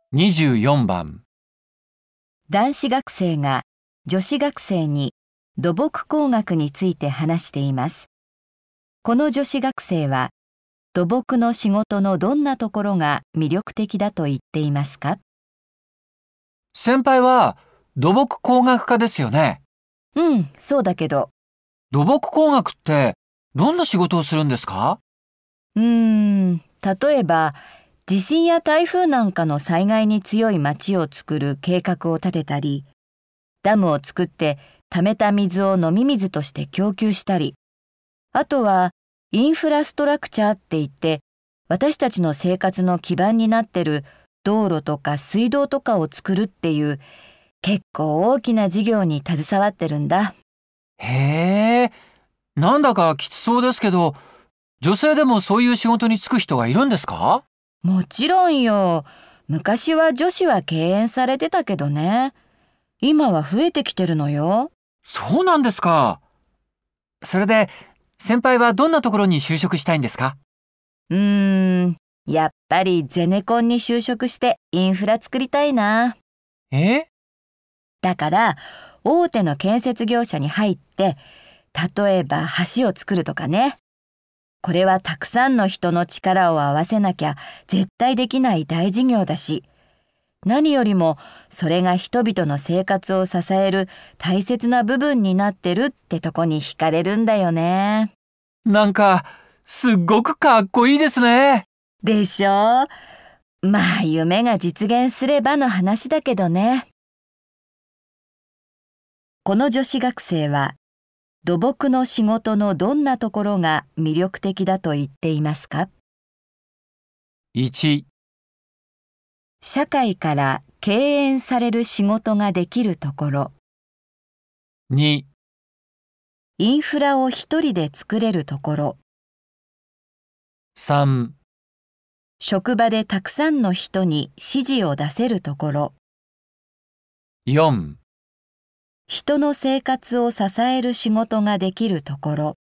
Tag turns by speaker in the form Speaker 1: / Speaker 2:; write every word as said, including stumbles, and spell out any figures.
Speaker 1: にじゅうよんばん。
Speaker 2: 男子学生が女子学生に土木工学について話しています。この女子学生は土木の仕事のどんなところが魅力的だと言っていますか？
Speaker 1: 先輩は土木工学科ですよね。
Speaker 2: うん、そうだけど。
Speaker 1: 土木工学ってどんな仕事をするんですか？
Speaker 2: うーん、例えば地震や台風なんかの災害に強い町を作る計画を立てたり、ダムを作って溜めた水を飲み水として供給したり、あとはインフラストラクチャーって言って私たちの生活の基盤になってる道路とか水道とかを作るっていう結構大きな事業に携わってるんだ。
Speaker 1: へえ、なんだかきつそうですけど、女性でもそういう仕事に就く人がいるんですか？
Speaker 2: もちろんよ。昔は女子は敬遠されてたけどね。今は増えてきてるのよ。
Speaker 1: そうなんですか。それで、先輩はどんなところに就職したいんですか？
Speaker 2: うーん、やっぱりゼネコンに就職してインフラ作りたいな。
Speaker 1: え？
Speaker 2: だから大手の建設業者に入って、例えば橋を作るとかね。これはたくさんの人の力を合わせなきゃ絶対できない大事業だし、何よりもそれが人々の生活を支える大切な部分になってるってとこに惹かれるんだよね。
Speaker 1: なんか、すっごくかっこいいですね。
Speaker 2: でしょ？まあ夢が実現すればの話だけどね。この女子学生は土木の仕事のどんなところが魅力的だと言っていますか？
Speaker 1: いち、
Speaker 2: 社会から敬遠される仕事ができるところ。
Speaker 1: に、
Speaker 2: インフラを一人で作れるところ。
Speaker 1: さん、
Speaker 2: 職場でたくさんの人に指示を出せるところ。
Speaker 1: よん。
Speaker 2: 人の生活を支える仕事ができるところ。